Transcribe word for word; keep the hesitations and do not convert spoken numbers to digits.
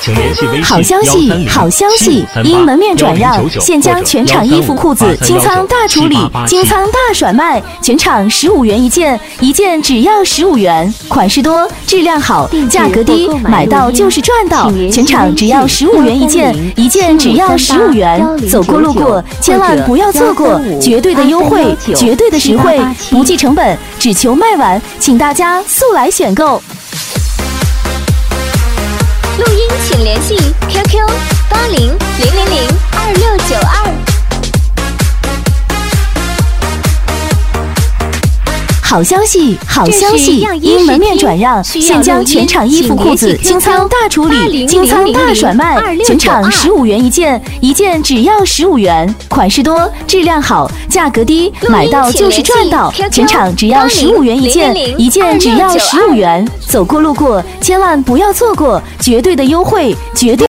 请联系微信好消息，好消息！因门面转让，现将全场衣服、裤子清仓大处理，清仓大甩卖，全场十五元一件，一件只要十五元，款式多，质量好，价格低，买到就是赚到，全场只要十五元一件，一件只要十五元，走过路过千万不要错过，绝对的优惠，绝对的实惠，不计成本，只求卖完，请大家速来选购。 录音请联系 Q Q 八零零零零二六九二。 好消息，好消息！因门面转让，现将全场衣服、裤子清仓大处理，清仓大甩卖，全场十五元一件，一件只要十五元，款式多，质量好，价格低，买到就是赚到，全场只要十五元一件，一件只要十五元，走过路过千万不要错过，绝对的优惠，绝对。